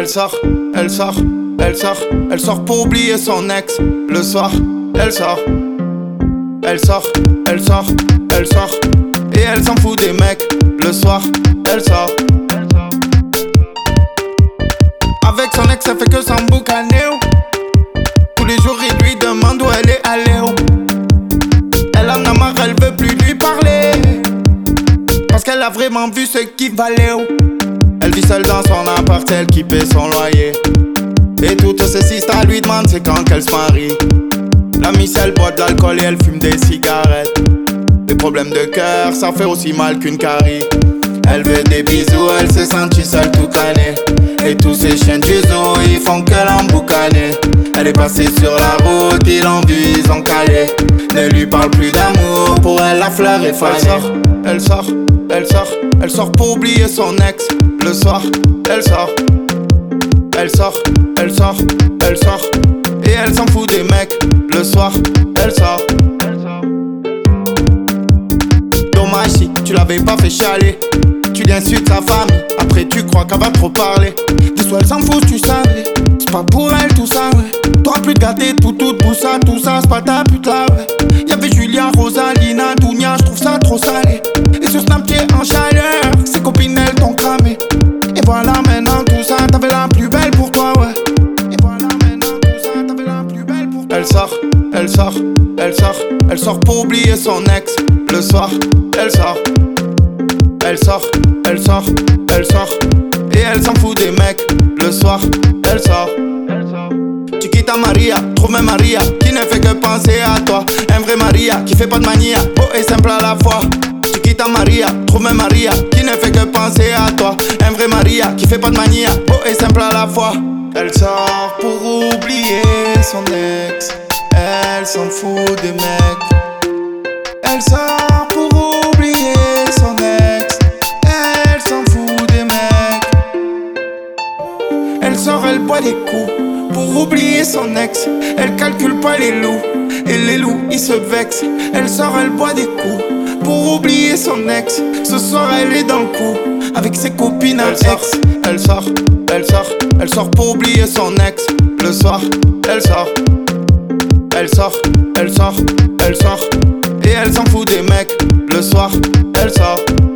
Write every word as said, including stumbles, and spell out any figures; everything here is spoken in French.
Elle sort, elle sort, elle sort, elle sort pour oublier son ex. Le soir, elle sort, elle sort, elle sort, elle sort, et elle s'en fout des mecs. Le soir, elle sort. Avec son ex, elle fait que s'emboucaner. Tous les jours, il lui demande où elle est allée. Elle en a marre, elle veut plus lui parler, parce qu'elle a vraiment vu ce qu'il valait. Elle vit seule dans son appart, elle qui paie son loyer. Et toutes ses sisters lui demandent c'est quand qu'elle se marie. La miss elle boit de l'alcool et elle fume des cigarettes. Des problèmes de cœur, ça fait aussi mal qu'une carie. Elle veut des bisous, elle s'est sentie seule toute l'année. Et tous ces chiens du zoo, ils font que l'emboucaner. Elle est passée sur la route, ils l'ont vu, ils ont calé. Ne lui parle plus d'amour, pour elle la fleur est fanée. Elle sort, elle sort, elle sort, elle sort pour oublier son ex. Le soir, elle sort, elle sort, elle sort, elle sort, et elle s'en fout des mecs. Le soir, elle sort. Dommage si tu l'avais pas fait chialer. Tu l'insultes sa famille, après tu crois qu'elle va trop parler. De soi elle s'en fout, tu savais. C'est pas pour elle tout ça, ouais. T'auras plus de gâter tout, tout, tout ça, tout ça, c'est pas ta pute là, ouais. Y'avait Julia, Rosalina, Dounia, j'trouve ça trop salé. Et sur Snapchat en chaleur, ses copines elles t'ont cramé. Et voilà maintenant tout ça, t'avais la plus belle pour toi, ouais. Et voilà maintenant tout ça, t'avais la plus belle pour toi. Elle sort, elle sort, elle sort, elle sort pour oublier son ex. Le soir, elle sort, elle sort, elle sort, elle sort, et elle s'en fout des mecs. Le soir, elle sort. Tu quittes ta Maria, trouve même Maria qui ne fait que penser à toi. Un vrai Maria qui fait pas de mania, beau et simple à la fois. Tu quittes ta Maria, trouve même Maria qui ne fait que penser à toi. Un vrai Maria qui fait pas de mania, beau et simple à la fois. Elle sort pour oublier son ex, elle s'en fout des mecs. Elle sort pour oublier son ex, elle s'en fout des mecs. Elle sort, elle boit des coups pour oublier son ex. Elle calcule pas les loups, et les loups ils se vexent. Elle sort, elle boit des coups pour oublier son ex. Ce soir elle est dans le coup avec ses copines à ex. Elle sort, elle sort, elle sort pour oublier son ex. Le soir, elle sort, elle sort, elle sort, elle sort, et elle s'en fout des mecs. Le soir, elle sort.